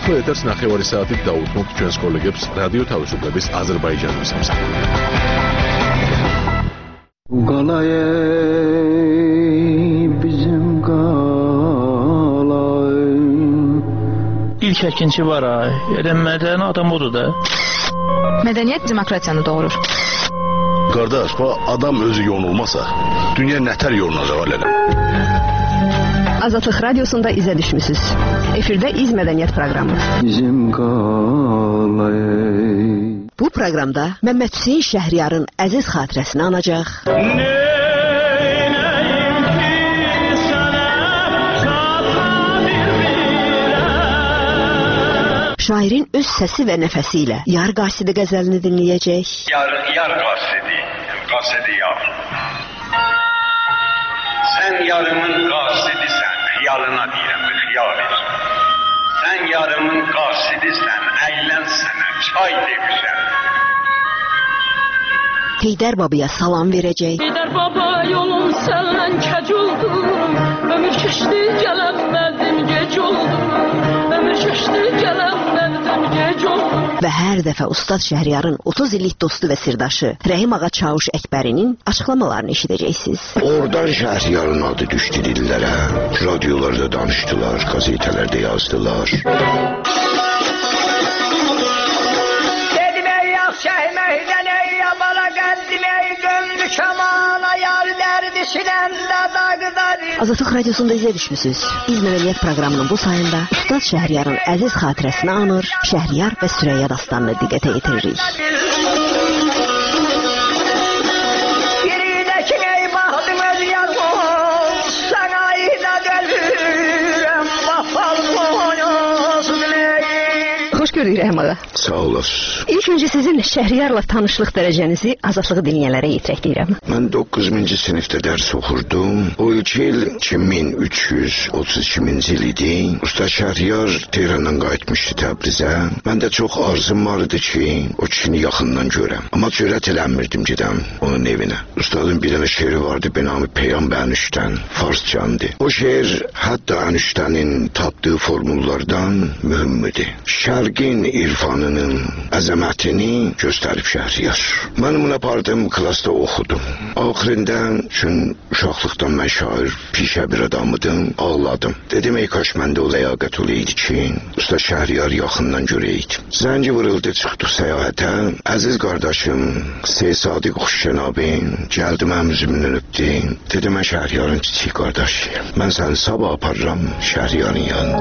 ახლა ეთერს 9 საათით დაუთმობთ ჩვენს კოლეგებს რადიო თავისუფლების აზერბაიჯანის სამსახურში. İlk əkinçi var ay. Mədəni adam odur da. Mədəniyyət demokratiyanı doğurur. Qardaş, adam özü yonulmasa, dünya nətər yolunacaq elələ. Azadlıq Radiosunda izə düşmüsünüz. Efirdə İz Mədəniyyət proqramı. Bu proqramda Məmməd Hüseyn Şəhriyarın əziz xatirəsini anacaq. Şairin öz səsi və nəfəsi ilə Yar Qasidi qəzəlini dinləyəcək. Yar Qasidi yar. Sən yarımın qasidisən, xiyalına deyirəm, xiyal ver. Sən yarımın qasidisən, əylən sənə, çay demişəm. Heydər Babaya salam verəcək. Heydər Baba yolun səndən kəc oldu, ömür keçdi gələnmədim gec oldu, ömür keçdi gələnmədim gec oldu. Və hər dəfə Ustad Şəhriyarın 30 illik dostu və sirdaşı Rəhim Ağa Çavuş Əkbərinin açıqlamalarını eşidəcəksiniz. Oradan Şəhriyarın adı düşdü dillərə, radiolarda danışdılar, gazetələrdə yazdılar. Dedim ey yaxşı əhməkdən ey yabala qəndim ey döndü kamana yar dərdi sinəndə dağdari. Azadlıq Radiosunda izə düşmüsünüz. İz Mədəniyyət proqramının bu sayında Ustad Şəhriyarın əziz xatirəsini anır, Şəhriyar və Süreyya dastanını diqqətə yetiririk. Biridəki ey baxdım öz yazım, sana ida gəlürəm, vafal boyozun ey. Xoş gördük Rəhim Ağa. Sağ olasın. İlk öncə sizin Şəhriyarla tanışlıq dərəcənizi azadlığı dinləyənlərə yetirək deyirəm. Mən 9-cu sinifdə dərs oxurdum. O il 2332-ci il idi. Usta Şəhriyar Tehrandan qayıtmışdı Təbrizə. Məndə çox arzum var idi ki, o kişini yaxından görəm. Amma cürət eləmirdim gedəm onun evinə. Ustadın bir dənə şeiri vardı, benamı Peyam Bənüşdən, farscandı. O şeir hətta Ənüşdənin tapdığı formullardan mühümdür. Şərqin irfanının əzəmətini göstərib Şəhriyar. Mən bunu apardım, klasda oxudum. Axirində, çünki uşaqlıqdan mən şair, pişə bir adamıdım, ağladım. Dedim, ey kaş məndə o ləyaqət olaydı ki, Usta Şəhriyar yaxından görəydi. Zəngi vuruldu, çıxdıq səyahətə. Əziz qardaşım, Seyid Sadiq Xuşşənabin, gəldi mənim üzümdən öpdü. Dedim, mən Şəhriyarın kiçik qardaşıyım. Mən səni sabah aparıram Şəhriyarın yanına.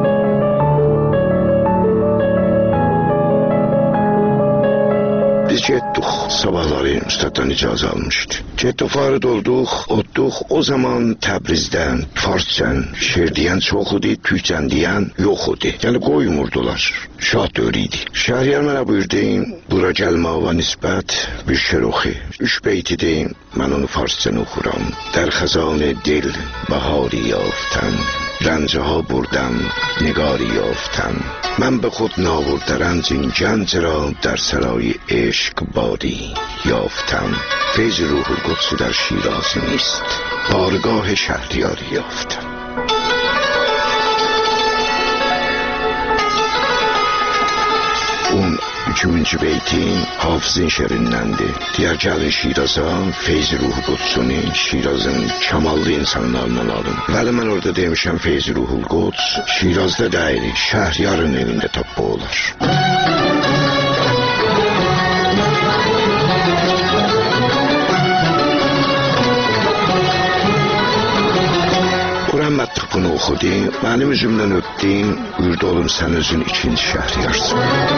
Biz getdik, sabahları ustaddan icazə almışdı. Getdik, farid olduq, otduq. O zaman Təbrizdən farscan şeir deyən çox idi, türkçən deyən yox idi. Yəni qoymurdular, şah dövrü idi. Şəhriyar mənə buyurdu, bura gəlməyə nisbət bir şeir oxu. 3 beyt idi, mən onu farscan oxuram. در خزان دل بهاری یافتم رنجها بردم نگاری یافتم من به خود ناورده رنج این گنج را در سرای عشق بادی یافتم فیض روح القدس در شیراز نیست بارگاه شهریاری یافتم. اون 3-cü beytin Hafızın şerindəndir. Deyər gəlin Şiraza, Feyzi Ruhu Qudusunu Şirazın kamallı insanlarından alın. Bəli, mən orada demişəm Feyzi Ruhul Qudus Şirazda deyil, Şəhriyarın evində tapma olar. Quran Məttuq bunu oxudu, mənim üzümdən öpdü, buyurdu oğlum sən özün 2-ci Şəhriyarsın.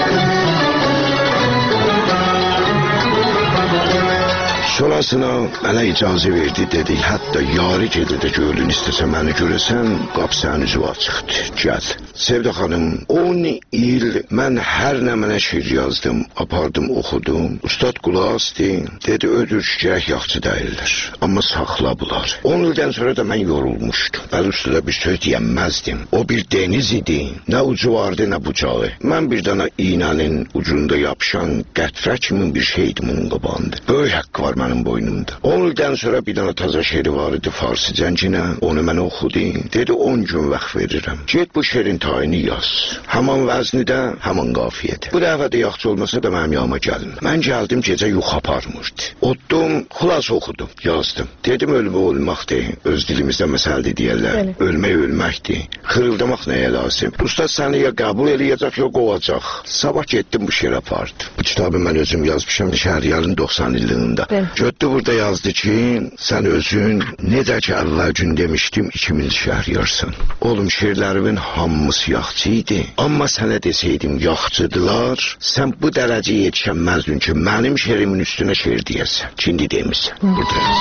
Sonrasına mənə icazə verdi, dedi, hətta yarı gedirdə gördün istəsə məni görəsən, qapısının üzü açıqdır, gəl. Sevda xanım, 10 il mən hər nə mənə şiir yazdım, apardım, oxudum. Ustad qulaq asdı, dedi, ödürcək yaxçı deyirlər, amma saxladılar. 10 ildən sonra da mən yorulmuşdum. Bəli, ustada bir söz deyənməzdim. O bir deniz idi, nə ucu vardı, nə bucağı. Mən bir dana iğnənin ucunda yapışan qətrə kimi bir şeydim onun qabağında. Böyük haqqı var mənim boynumda. 10 ildən sonra bir dənə təzə şeiri var idi farsi cəncinə. Onu mən oxudim. Dedi 10 gün vaxt verirəm. Get bu şeirin tayini yaz. Həman vəznidə, həman qafiyədə. Bu dəfə də yaxşı olmasa da mənim yanıma gəlin. Mən gəldim gecə yuxu aparmırdı. Otdum, xülas oxudum, yazdım. Dedim ölümə olmaqdır. Öz dilimizdə məsəldir deyərlər. Ölmək ölməkdir. Xırıldamaq nəyə lazım? Ustad səni ya qəbul eləyəcək, ya qovacaq. Sabah getdim bu şeir apardı. Bu kitabı mən özüm yazmışam Şəhriyarın 90 illiyində. Götdü burada yazdı ki, sən özün necə ki əvvəl gün demişdim 2000 Şəhriyarsan. Oğlum şeirlərimin hamısı yaxçı idi. Amma sənə deseydim yaxçıdılar, sən bu dərəcəyə yetişəməzdin ki, mənim şeirimin üstünə şeir deyəsən. Şimdi demişsən. Burada yaz.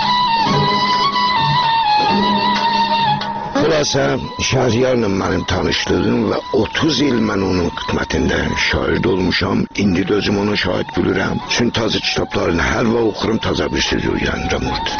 Xülasə, Şəhriyarla mənim tanışlığım və 30 il mən onun xidmətində şair olmuşam. İndi də özüm ona şahid bilirəm. Çünki təzə kitablarını hər vaxt oxurum, təzə bir söz öyrənirəm orada.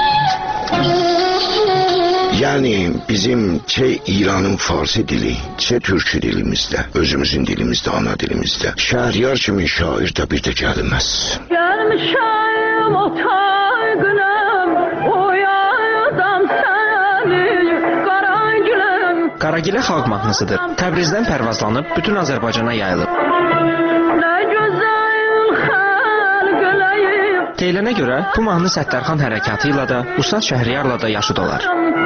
Yani bizim çe İran'ın Farsi dili, çe Türkçü dilimizde, özümüzün dilimizde, ana dilimizde. Şəhriyar kimi şair de bir de gelmez. Gelmişim o taygınım, uyadım seni, Qaragiləm. Qaragilə xalq mahnısıdır. Təbrizdən pərvazlanıb bütün Azərbaycana yayılıb. Deyilənə görə bu mahnı Səttarxan hərəkatı ilə də, Ustad Şəhriyarla da yaşıd olar.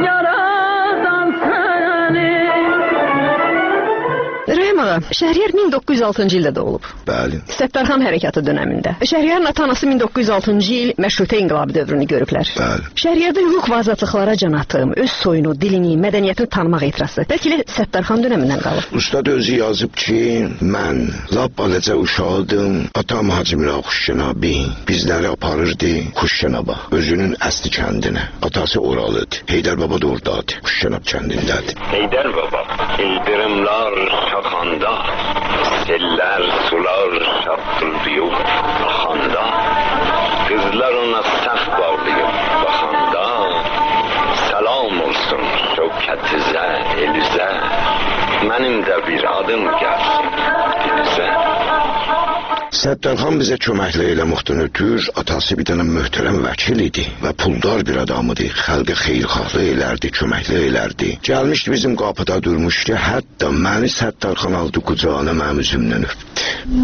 Rəhim ağa, Şəhriyar 1906-cı ildə doğulub. Bəli. Səttarxan hərəkatı dövründə. Şəhriyarın ata-anası 1906-cı il məşrutə inqilabı dövrünü görüblər. Bəli. Şəhriyarda hüquq və azadlıqlara can atım, öz soyunu, dilini, mədəniyyətini tanımaq ehtirası. Bəlkə də Səttarxan dövründən qalıb. Ustad özü yazıb ki, mən lap balaca uşaqdım, atam Hacı Miraq Xuşşənabi bizləri aparırdı Xuşşənaba, özünün əsli kəndinə. Atası oralıdır. Heydər Baba da oradadır, Xuşşənab kəndindədir. Heydər Baba, ildırımlar şaxanda, seller sular şaptırıyor axanda, kızlar ona saf bağlayıb baxanda, salam olsun şövkətizə, elizə, mənim də bir adım gəlsin dilizə. Səttarxan bizə köməkli eləməkdən ötür, atası bir dənə möhtərəm vəkil idi və puldar bir adamıdı. Xalqa xeyirxahlı elərdi, köməkli elərdi. Gəlmişdi bizim qapıda durmuşdu, hətta məni Səttarxan aldı qucağına mənim üzümdən öpdü.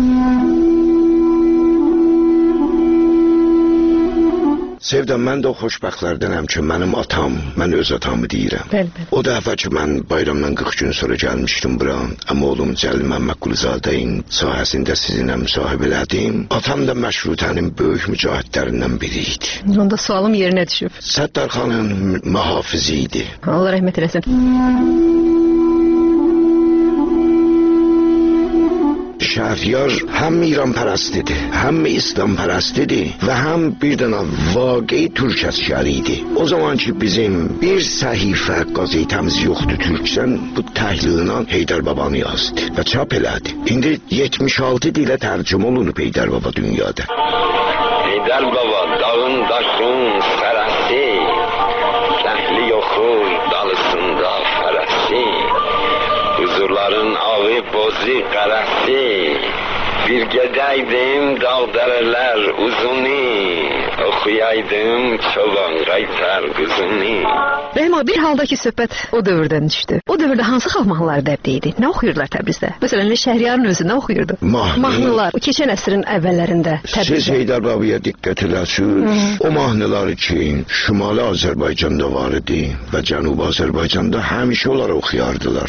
Sevdəm, mən də o xoşbəxtlərdənəm ki, mənim atam, mən öz atamı deyirəm. Bəli. O dəfə ki, mən bayramdan 40 gün sonra gəlmişdim bura, amma oğlum Cəlil Məmmədquluzadəyin sahəsində sizinlə müsahibə elədim. Atam da məşrutənin böyük mücahidlərindən biri idi. Onda sualım yerinə düşüb. Səttarxanın mühafizi idi. Allah rəhmət eləsin. Şəhriyar həm İran pərəstidir, həm İslam pərəstidir və həm bir dənə vaqei türk əsgəri idi. O zaman ki bizim bir səhifə qazetəmiz yoxdur türksən, bu təhlillə Heydər Babanı yazdı və çap elədi. İndi 76 dilə tərcümə olunub Heydər Baba dünyada. Heydər Baba dağın daşın sərəsi, kəhli yoxur dalısında fərəsi, huzurların ağı bozu qərəsi, bir gedəydim dağ dərələr uzuni, oxuyaydım çoban qaytar qızını. Rəhim ağa, bir halda ki söhbət o dövrdən düşdü. O dövrdə hansı xalq mahnıları dəbdə idi? Nə oxuyurdular Təbrizdə? Məsələn, Şəhriyarın özü nə oxuyurdu? Mahnılar, o keçən əsrin əvvəllərində Təbrizdə. Siz Heydər Babaya diqqət eləsiniz. O mahnıları ki, Şimali Azərbaycanda var idi və Cənubi Azərbaycanda həmişə onları oxuyardılar.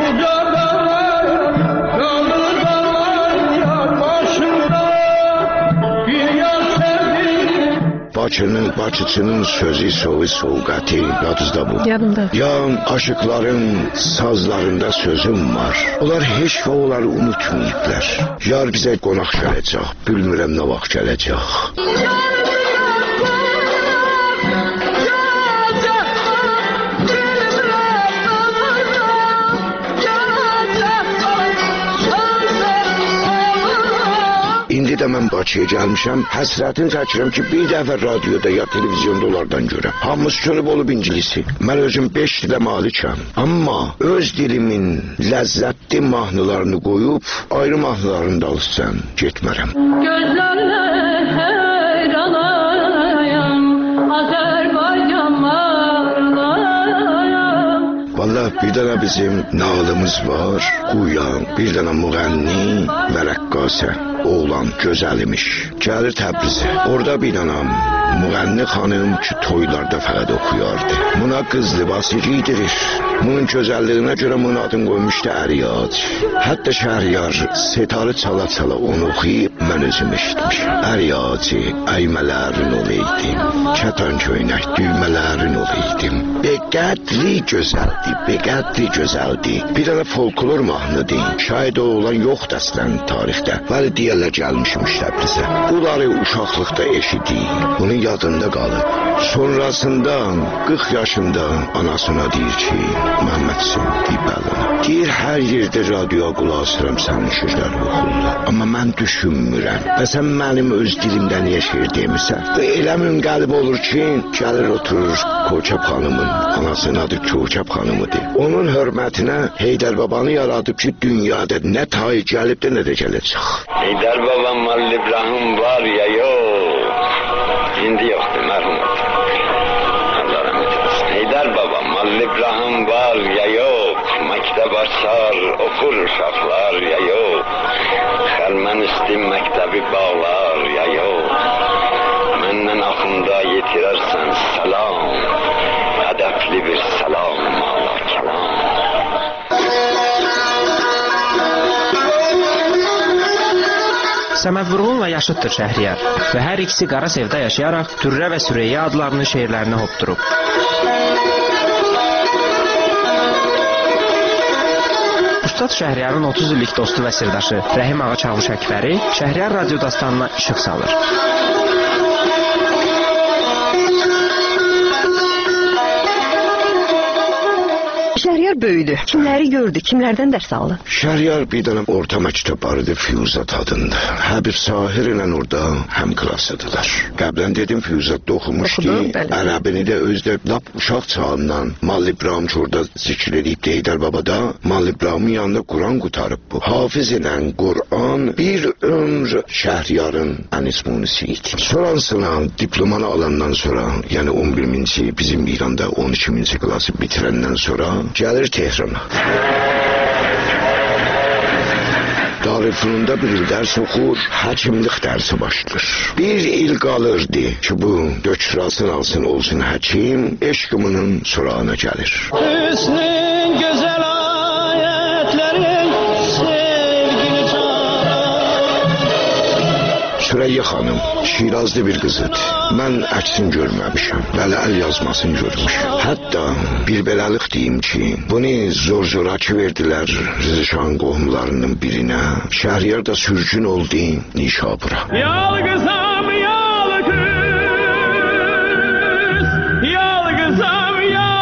Bakıçının sözü, soğu, soğuqəti, yadınızda bu. Yadımda. Ya aşıqların sazlarında sözüm var. Onlar heç və onları unutmayıblar. Yar bizə qonaq gələcək, bilmirəm nə vaxt gələcək. İndi də mən Bakıya gəlmişəm, həsrətini çəkirəm ki, bir dəfə radioda ya televizyonda onlardan görəm. Hamısı çönüb olub ingilisi. Mən özüm 5 dilə malikəm. Amma öz dilimin ləzzətli mahnılarını qoyub, ayrı mahnılarını da alırsan, getmərəm. Gözlərlə heyranam, Valla bir dənə bizim nağılımız var. Quyan, bir dənə müğənni və rəqqasə. Oğlan gözəlimiş. Gəlir Təbrizə. Orada bir dənə müğənni xanım ki toylarda fəqət oxuyardı. Buna qız libası giydirir. Bunun gözəlliyinə görə bunun adını qoymuşdu Əryad. Hətta Şəhriyar setarı çala-çala onu oxuyub mən özüm eşitmişim. Əryacı, əymələrin olaydım. Kətan köynək düymələrin olaydım. Beqədri gözəldi, beqədri gözəldi. Bir dənə folklor mahnıdır. Şayad o olan yoxdur əslən tarixdə. Vəli deyərlər gəlmişmiş Təbrizə. Bunları uşaqlıqda eşidik. Bunun yadında qalıb. Sonrasında 40 yaşında anasına deyir ki, Məhəmmədsin, deyib əlini. Deyir, hər yerdə radioya qulaq asıram sənin şirlər oxuldu. Amma mən düşünmürəm. Və sən mənim öz dilimdə niyə şir demirsən? Və elə münqəlib olur ki, gəlir oturur Koçab xanımın, anasının adı Koçab xanımıdır. Onun hörmətinə Heydər babanı yaradıb ki, dünyada nə tay gəlib də nə də gələcək. Heydər babam Malil İbrahim var ya yox. İndi yoxdur, mərhum oldu. Allah rəhmət etsin. Heydər babam Malil İbrahim var ya yox. Məktəb açar, oxur uşaqlar ya yox. Xəlmən istim məktəbi bağlar ya yox. Məndən axında yetirərsən salam. Hədəfli bir salam, mala kəlam. Səməd Vurğunla yaşıddır Şəhriyar və hər ikisi Qara Sevda yaşayaraq Dürrə və Süreyya adlarının şeirlərini hopdurub. Ustad Şəhriyarın 30 illik dostu və sirdaşı Rəhim Ağa Çavuş Əkbəri Şəhriyar radyo dastanına işıq salır. Şəhriyar böyüdü. Kimləri gördü, kimlərdən dərs aldı? Şəhriyar bir dənə orta məktəb barıdı Füyuzat adında. Həbib Sahir ilə orada həm klasıdılar. Qəblən dedim Füyuzatda oxumuşdu. Ərəbini də özdə lap uşaq çağından Malil İbrahim orada zikr edib Heydər babada. Malil İbrahimin yanında Quran qutarıb bu. Hafiz ilə Quran bir ömr Şəhriyarın ənismunisi idi. Sonrasına diplomanı alandan sonra, yəni 11-ci bizim İranda 12-ci klası bitirəndən sonra gəlir Tehrana. Darülfünunda bir il dərs oxur, həkimlik dərsi başlayır. Bir il qalırdı ki, bu dökürasını alsın, olsun həkim, eşqımının surağına gəlir. Hüsnün gözəl ayətlərin sevgini çağırar. Süreyya xanım Şirazlı bir qızıdır. Mən əksin görməmişəm, bəli əl yazmasını görmüşəm. Hətta bir beləlik deyim ki, bunu zor-zoraki verdilər Rızışan qohumlarının birinə. Şəhriyar da sürgün oldu Nişabura. Yalqızam, yalqız, yalqızam,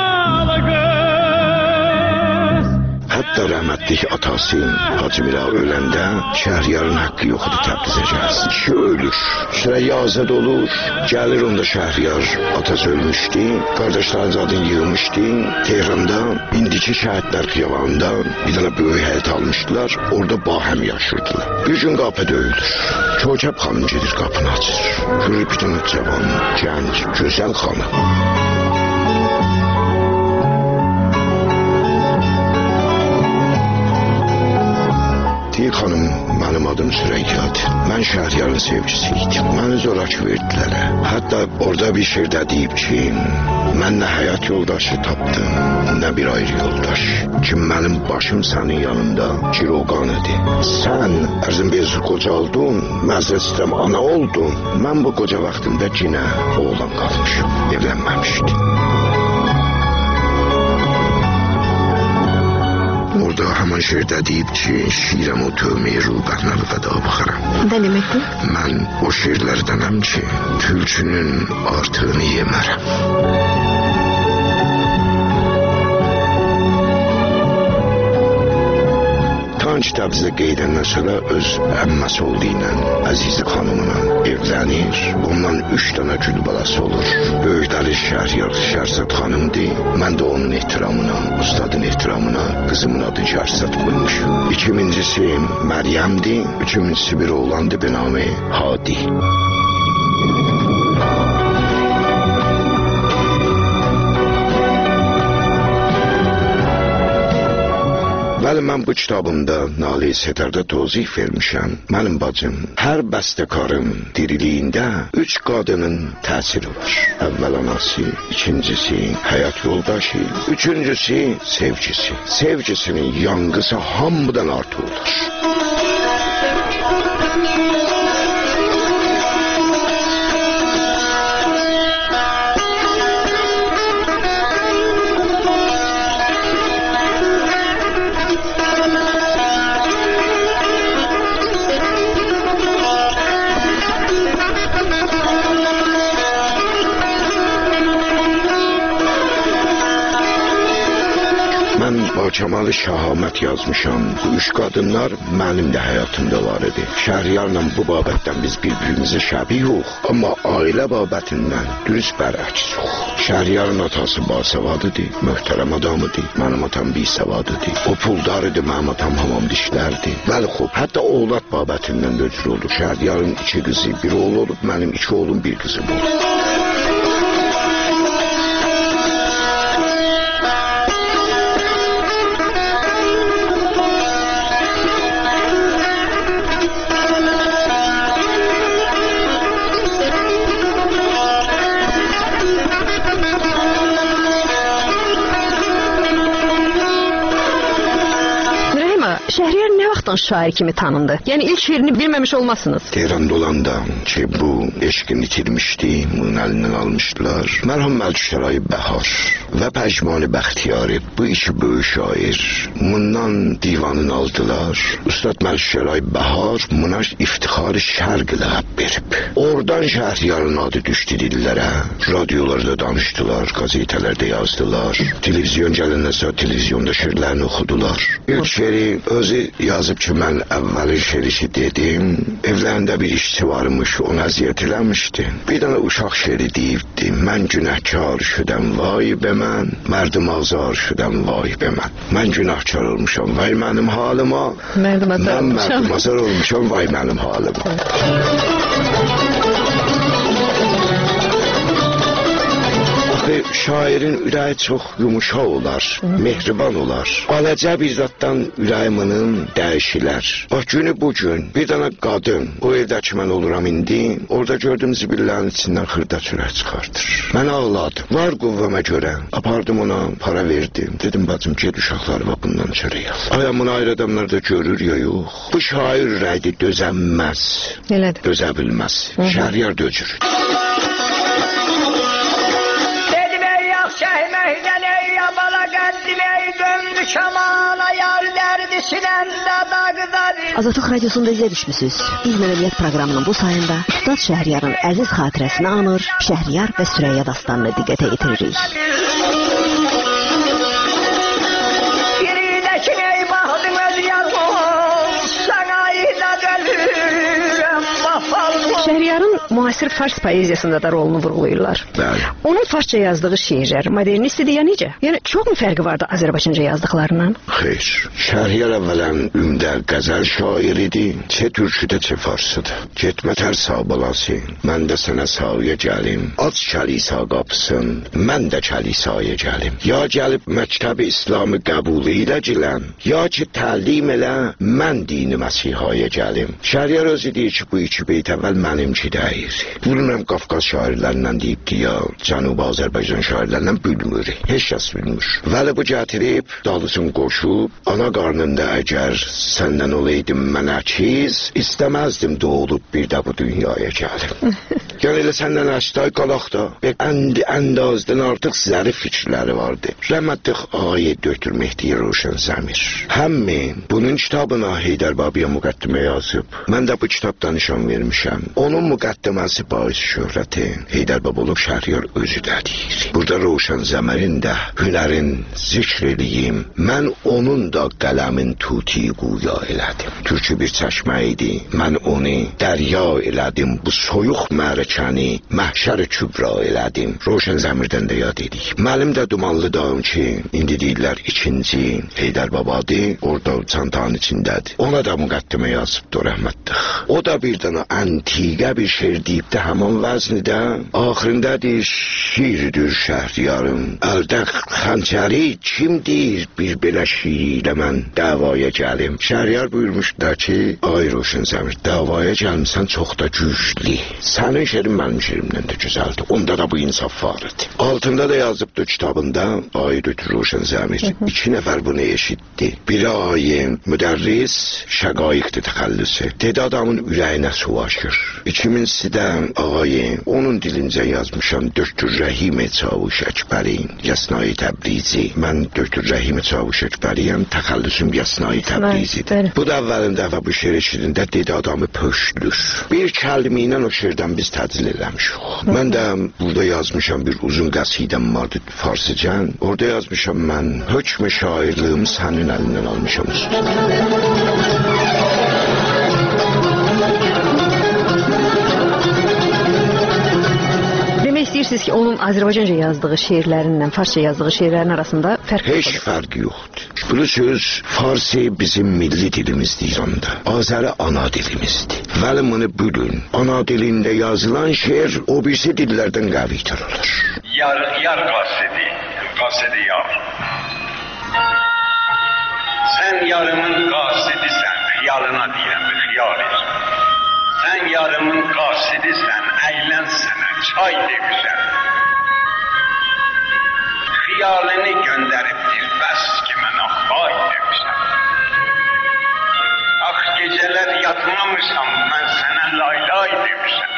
yalqız. Hətta rəhmətlik atası Hacı Mira öləndə Şəhriyarın haqqı yox idi Təbrizə gəlsin. Kişi ölür, Süreyya azad olur, gəlir onda Şəhriyar atası ölmüşdü, qardaşların zadını yığmışdı, Tehranda indiki şəhidlər xiyabanında bir dənə böyük həyət almışdılar, orada bahəm yaşırdılar. Bir gün qapı döyülür, Koçab xanım gedir qapını açır, görür bir dənə cavan, gənc, gözəl xanım. Deyir xanım, mənim adım Süreyyadır. Mən Şəhriyarın sevgisiydim. Məni zorakı verdilər. Hətta orada bir şirdə deyib ki, mən nə həyat yoldaşı tapdım, nə bir ayrı yoldaş. Ki mənim başım sənin yanında Ciroqan idi. Sən ərzin bezir qocaldın, məzrət istəm ana oldun. Mən bu qoca vaxtımda cinə oğlan qalmışım, evlənməmişdim. Orada həman şirdə deyib ki, şirəm o tövməyi ruqarına vəda baxaram. Nə deməkdir? Mən o şirlərdənəm ki, tülçünün artığını yemərəm. Tanç Təbrizə qeydəndən sonra öz əmməsi olduğu ilə Əzizi xanımla evlənir. Ondan 3 dənə gül balası olur. Böyükləri Şəhriyar Şərzad xanımdır. Mən də onun ehtiramına, ustadın ehtiramına qızımın adını Şərzad qoymuşum. İkincisi Məryəmdir. Üçüncüsü bir oğlandı, benamı Hadi. Mən bu kitabımda Nalı Setarda tozih vermişəm. Mənim bacım, hər bəstəkarın diriliyində 3 qadının təsiri var. Əvvəl anası, ikincisi həyat yoldaşı, üçüncüsü sevgisi. Sevgisinin yanğısı hamıdan artı olur. Kemalı şahamət yazmışam. Bu 3 qadınlar mənim də həyatımda var idi. Şəhriyarla bu babətdən biz bir-birimizə şəbih yox, amma ailə babətindən dürüst bərəks yox. Şəhriyarın atası basavad idi, möhtərəm adam idi. Mənim atam bisavad idi. O puldar idi, mənim atam hamam dişlərdi. Bəli, xub, hətta oğlat babətindən də öcür oldu. Şəhriyarın 2 qızı, bir oğlu olub, mənim 2 oğlum, bir qızım oldu. Şəhriyar nə vaxtdan şair kimi tanındı? Yəni ilk şeirini bilməmiş olmasınız. Tehranda olanda ki bu eşqini itirmişdi, bunun əlindən almışdılar. Mərhum Məlikşəray Bəhar və Pəcmali Bəxtiyari bu iki böyük şair bundan divanını aldılar. Ustad Məlikşəray Bəhar buna İftixar-ı Şərq ləqəb verib. Oradan Şəhriyarın adı düşdü dillərə. Radiolarda danışdılar, gazetələrdə yazdılar. Televizyon gələndən sonra televizyonda şeirlərini oxudular. İlk şeiri özü yazıb ki, mən əvvəlin şeiri dedim, evlərində bir işçi varmış, ona əziyyət eləmişdi. Bir dənə uşaq şeiri deyibdi, mən günahkar şüdəm, vay be mən, mərdim azar şüdəm, vay be mən. Mən günahkar olmuşam, vay mənim halıma, mən mərdim azar olmuşam, vay mənim halıma. Şairin ürəyi çox yumuşaq olar, mehriban olar. Balacə bir zatdan ürəyiminin dəyişilər. Bax, günü bugün bir dənə qadın, o evdəki mən oluram indi, orada gördüm zibillərin içindən xırda çörək çıxardır. Mən ağladım. Var quvvəmə görə. Apardım ona, para verdim. Dedim, bacım, ged uşaqları və bundan çörək al. Ayam bunu ayrı adamlar da görür ya yox. Bu şair ürəkdir, dözənməz. Elədir. Dözə bilməz. Şəhriyar dözür. Şəhməkdən ey yabala qəddim ey döndü şamala yar dərdi sinəndə dağdır. Azadlıq Radiosunda izlə düşmüsünüz. İl Mədəniyyət proqramının bu sayında Ustad Şəhriyarın əziz xatirəsini anır, Şəhriyar və Sürəyya dastanını diqqətə yetiririk. Biridəki ey baxdım öz yazım, sana da dölürəm vafalım. Şəhriyarın müasir fars poeziyasında da rolunu vurğulayırlar. Bəli. Onun farsça yazdığı şeirlər modernist idi ya necə? Yəni çox mu fərqi vardı Azərbaycanca yazdıqlarından? Xeyr. Şəhriyar əvvələn ümdə qəzəl şair idi. Çə türküdə, çə farsıda. Getmə tərsa balası, mən də sənə sağıya gəlim. Aç kəlisa qapısın, mən də kəlisaya gəlim. Ya gəlib məktəb-i İslamı qəbul ilə gilən, ya ki təlim elə, mən dini məsihaya gəlim. Şəhriyar özü deyir ki, bu iki beyt əvvəl mənimki deyir. Bilmirəm Qafqaz şairlərindən deyibdi ya Cənubi Azərbaycan şairlərindən bilmir. Heç kəs bilmir. Vəli bu gətirib, dalısın qoşub, ana qarnında əgər səndən olaydım mən əkiz, istəməzdim doğulub bir də bu dünyaya gəlim. Yəni elə səndən əşday qalaq da, əndazdan artıq zərif fikirləri vardı. Rəhmətlik ağayı Döktür Mehdi Roşan Zəmir. Həmmin bunun kitabına Heydər Babiyə müqəddimə yazıb. Mən də bu kitabdan nişan vermişəm. Onun müqəddiməsi baisi şöhrəti Heydər Baba olub Şəhriyar özü də deyir. Burada Roşan Zəmərin də hünərin zikr eləyim. Mən onun da qələmin tuti quya elədim. Türkü bir çəşmə idi. Mən onu dərya elədim. Bu soyuq mərəkəni məhşər kübra elədim. Roşan Zəmirdən də yad edik. Mənim də dumanlı dağım ki, indi deyirlər ikinci Heydər Babadır. Orada çantanın içindədir. Ona da müqəddimə yazıbdır rəhmətlik. O da bir dənə antiqə bir şeir deyir deyib də həman vəznidə axırında deyir şiirdir Şəhriyarım. Əldə xəncəri kim deyir bir belə şiir ilə mən davaya gəlim. Şəhriyar buyurmuşlar ki, ay Roşen Zəmir, davaya gəlmişsən çox da güclü. Sənin şeirin mənim şeirimdən də gözəldir. Onda da bu insaf vardı. Altında da yazıbdı kitabında, ay Roşen Zəmir, 2 nəfər bunu eşitdi. Biri ayim, müdərris, şəqaiqdir təxəllüsü. Dedi adamın ürəyinə su aşır. 2000-si də ağayım, onun dilincə yazmışam Döktür Rəhim Çavuş Əkbərin, Yasnai Təbrizi. Mən Döktür Rəhim Çavuş Əkbəriyəm, təxəllüsüm Yasnai Təbrizidir. Bu da əvvəlin dəfə bu şeir eşidində dedi adamı pöşlür. Bir kəlmi ilə o şeirdən biz təcil eləmişik. Mən də burada yazmışam bir uzun qəsidəm vardı farsicən. Orada yazmışam mən hökm şairlığımı sənin əlindən almışam. İstəyirsiniz ki, onun Azərbaycanca yazdığı şeirlərinlə Farsça yazdığı şeirlərin arasında fərq yoxdur? Heç fərq yoxdur. Bilirsiniz, Farsi bizim milli dilimizdir İranda. Azəri ana dilimizdir. Vəli bunu bilin, ana dilində yazılan şeir o birisi dillərdən qəvidir olur. Yar qasidi yar. Sən yarımın qasidisən, xiyalına deyirəm, xiyal et. Sən yarımın qasidisən, əylənsənə, çay demişəm. Xiyalini göndəribdir, bəs ki mənə xay demişəm. Ax gecələr yatmamışam, mən sənə laylay demişəm.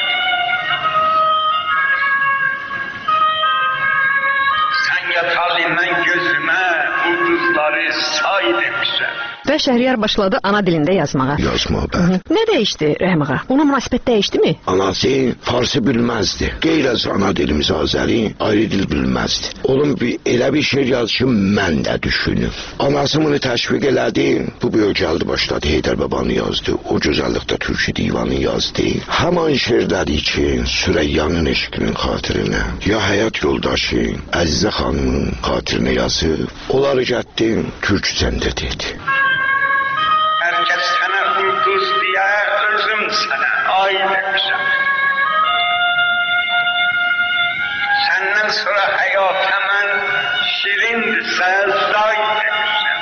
Sən yatalı mən gözümə, ulduzları say demişəm. Və Şəhriyar başladı ana dilində yazmağa. Nə dəyişdi Rəhim ağa? Ona münasibət dəyişdimi? Anası Farsı bilməzdi. Qeyr-az ana dilimiz Azəri ayrı dil bilməzdi. Onun elə bir şeir yazdı ki, mən də düşünüm. Anası bunu təşviq elədi. Bu böyük gəldi başladı. Heydər babanı yazdı. O gözəllikdə Türkü divanı yazdı. Həman şeirləri ki, Süreyyanın eşqinin xatirinə, ya həyat yoldaşı Əzizə xanımın xatirinə yazıb, onları getdi Türkçəndə dedi. Herkes sana ulduz diye özüm sana ay demişim. Senden sonra hayat hemen şirindirse zay demişim.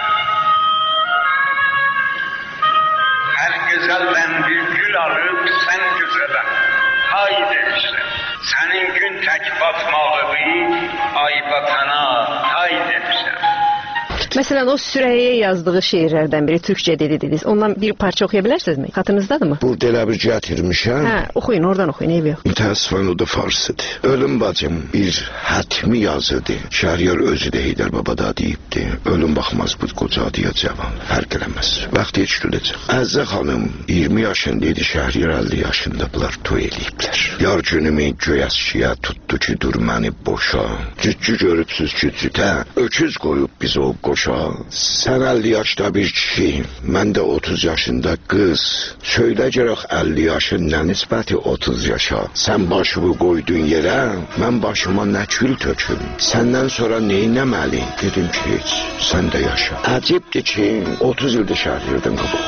Her güzelden bir gül alıp sen güzele hay demişim. Senin gün tek batmalığı ay batana hay demişim. Məsələn, o Sürəyyəyə yazdığı şeirlərdən biri Türkçə dediniz. Ondan bir parça oxuya bilərsinizmi? Xatırınızdadır mı? Burada elə bir gətirmişəm. Hə, oxuyun, oradan oxuyun, eybi yox. Təəssüfən o da farsıdır. Ölüm bacım bir hətmi yazıdır. Şəhriyar özü də Heydər babada deyibdi. Ölüm baxmaz bu qocadı ya cavan. Fərq eləməz. Vaxt heç güləcək. Əzzə xanım 20 yaşındaydı, Şəhriyar 50 yaşında. Bunlar toy eləyiblər. Yar günümü göyəşkiyə tutdu ki, dur məni boşa. Cüccü görübsüz cüccütə. Öküz qoyub biz o qoşa. Sən 50 yaşda bir kişi, mən də 30 yaşında qız. Söylə gərək 50 yaşın nə nisbəti 30 yaşa. Sən başımı qoydun yerə, mən başıma nə kül töküm. Səndən sonra neynəməli? Dedim ki, heç, sən də yaşa. Əcibdir ki, 30 ildə Şəhriyardan qabaq.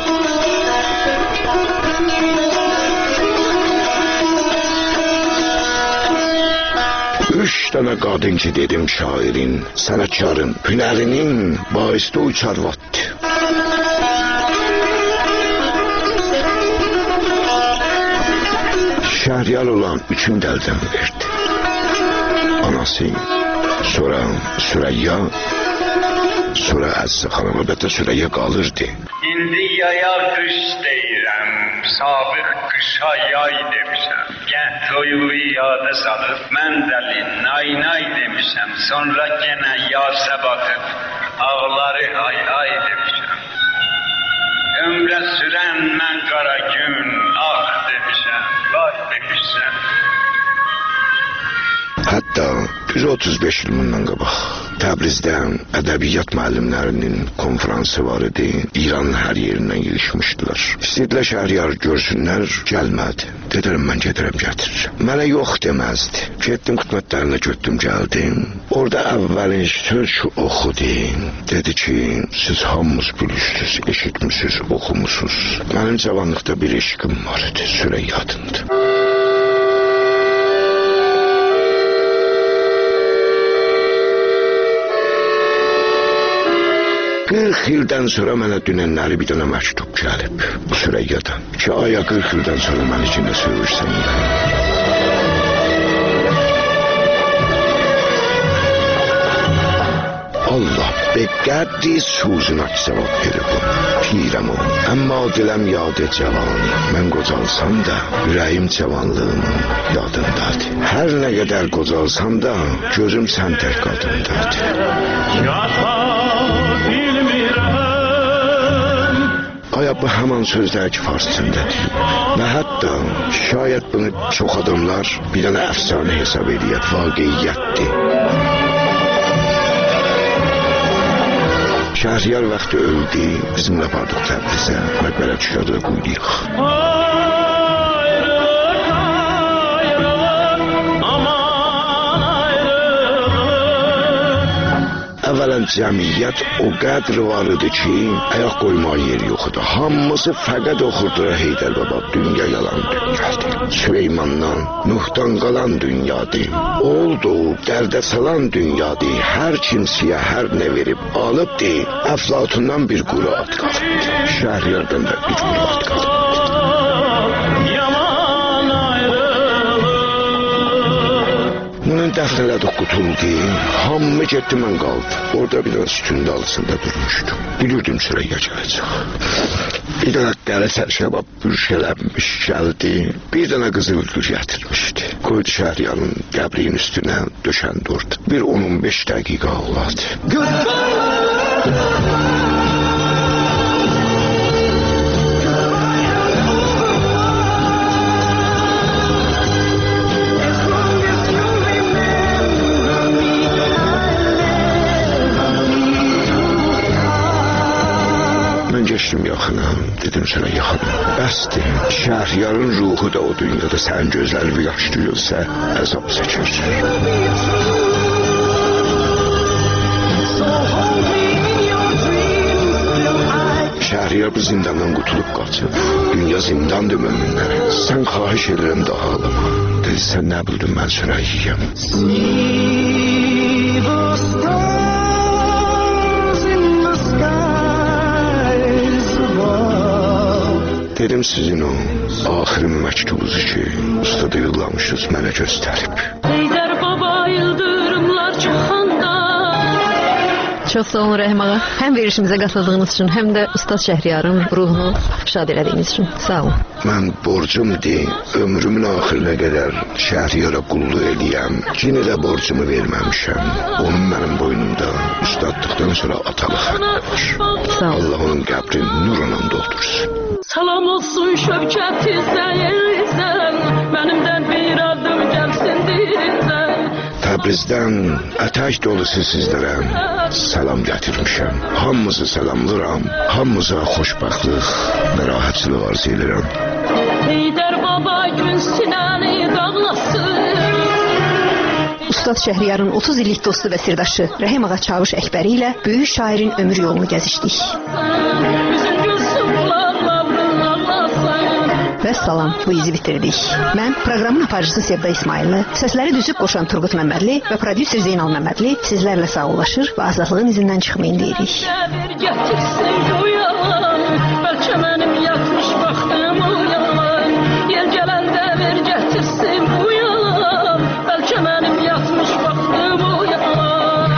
3 dənə qadın ki dedim şairin, sənətkarın, hünərinin baisdə uçar vatdı. Şəhriyar olan 3'ün dəldən verdi. Anası, sonra Süreyya, sonra Əzizə xanım, əlbəttə Süreyya qalırdı. İndi yaya qış deyirəm, sabiq qışa yay demişəm. Gəh toyuğu yada salıb, mən dəli nay demişəm. Sonra genə yasa batıb, ağları hay demişəm. Ömrə sürən mən qara gün, ah demişəm, vay demişəm. Hətta 135 il bundan qabaq Təbrizdə ədəbiyyat müəllimlərinin konfransı var idi. İranın hər yerindən yığışmışdılar. İstədilər Şəhriyar görsünlər, gəlmədi. Dedim mən gedirəm gətirirəm. Mənə yox deməzdi. Getdim xidmətlərinə götürdüm gəldim. Orada əvvəlin söz oxudu. Dedi ki, siz hamınız bilirsiniz, eşitmişsiniz, oxumusunuz. Mənim cavanlıqda bir eşqim var idi, Süreyya adında. 13 yaşında 40 ildən sonra mənə dünənləri bir dənə məktub gəlib. Bu Süreyyadan. Ki, aya 40 ildən sonra məni kimə söyürsən ilə. Allah به قدری سوزناک cavab verir bu. Pirəm o. Amma diləm yadı cavani. Mən qocalsam da, ürəyim cavanlığımın yadındadır. Hər nə qədər qocalsam da, gözüm sən tək qadındadır. Aya bu həman sözlər ki, farsçındadır. Və hətta şayət bunu çox adamlar bir dənə əfsanə hesab edir, vaqiyyətdir. Şəhriyar vaxtı öldü, bizimlə apardıq Təbrizə, məqbələ düşərdə qoyduyuq. Əvvələn cəmiyyət o qədr var idi ki, ayaq qoymağa yer yox idi. Hamısı fəqət oxurdular Heydər Baba, dünya yalan dünyadır. Süleymandan, Nuhdan qalan dünyadır. Oldu, dərdə salan dünyadır. Hər kimsiyə hər nə verib alıbdır. Əflatundan bir quru at qalıbdır. Şəhriyardan da bir quru at qalıbdır. Bunun dəfnələdik qutuldu, hamı getdi mən qaldı. Orada bir dənə sütün dalısında durmuşdum. Bilirdim Süreyya gələcək. Bir dənə dələ sərşəbab bürşələnmiş gəldi, bir dənə qızıl gül gətirmişdi. Qoydu Şəhriyarın qəbriyin üstünə döşəndi orada. Bir 10-15 dəqiqə ağladı. Geçtim yaxına, dedim Süreyya xanım, bəsdir, Şəhriyarın ruhu da o dünyada sən gözləri yaşlayırsa, əzab çəkir. Şəhriyar bu zindandan qutulub qaçıb, dünya zindandır möminlərə. Sən xahiş edirəm daha ağlama, dedi, sən nə bildin mən Süreyyiyəm. Dedim sizin o axır məktubunuzu ki, ustada yollamışsınız mənə göstərib. Heydər baba yıldırımlar çıxanda. Çox sağ olun Rəhim ağa. Həm verişimizə qatıldığınız üçün, həm də Ustad Şəhriyarın ruhunu şad elədiyiniz üçün. Sağ olun. Mən borcumdur, ömrümün axırına qədər Şəhriyara qulluq eləyəm. Yenə də borcumu verməmişəm. Onun mənim boynumda ustadlıqdan sonra atalıq haqqı var. Sağ olun. Allah onun qəbrini nurla doldursun. Salam olsun şövkəti zəyizən, mənimdən bir adım gəlsin dirizən. Təbrizdən ətək dolusu sizlərə salam gətirmişəm. Hamınızı salamlıram, hamınıza xoşbəxtlıq və rahatçılıq arzu edirəm. Heydər baba gün sinəni dağlasın. Ustad Şəhriyarın 30 illik dostu və sirdaşı Rəhim ağa Çavuş Əkbəri ilə böyük şairin ömür yolunu gəzişdik. Və salam, bu izi bitirdik. Mən proqramın aparıcısı Sevda İsmailli, səsləri düzüb qoşan Turqut Məmmədli və prodüser Zeynal Məmmədli sizlərlə sağollaşır və azadlığın izindən çıxmayın deyirik. Bəlkə mənim yatmış vaxtım o yalan, yel gələndə ver gətirsin bu yalan, bəlkə mənim yatmış vaxtım o yalan.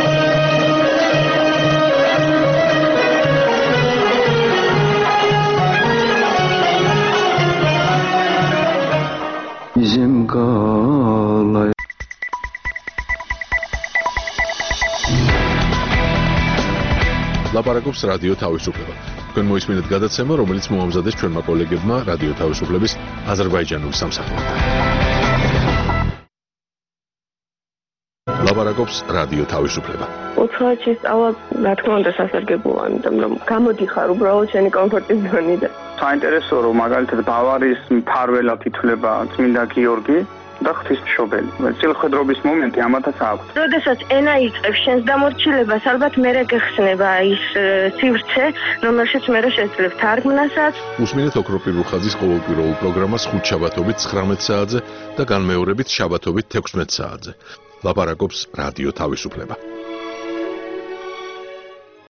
Bizim qalay. ლაპარაკობს რადიო თავისუფლება. თქვენ მოისმინეთ გადაცემა, რომელიც მოამზადეს ჩვენმა კოლეგებმა რადიო თავისუფლების აზერბაიჯანულ სამსახურთან. ლაპარაკობს რადიო თავისუფლება. უცხოეთში სწავლა, რა თქმა უნდა, სასარგებლოა, იმიტომ რომ გამოდიხარ უბრალოდ შენი კომფორტის ზონიდან. საინტერესოა, რომ მაგალითად ბავარიის მფარველად ითვლება წმინდა გიორგი და ღვთისმშობელი. წილხედრობის მომენტი ამათაც აქვს. როდესაც ენა იწყებს შენს დამორჩილებას, ალბათ მერე გეხსნება ის სივრცე, რომელშიც მერე შეძლებ თარგმნასაც. უსმინეთ ოქროპირ რუხაძის ყოველკვირეულ პროგრამას ხუთშაბათობით 19 საათზე და განმეორებით შაბათობით 16 საათზე. ლაპარაკობს რადიო თავისუფლება.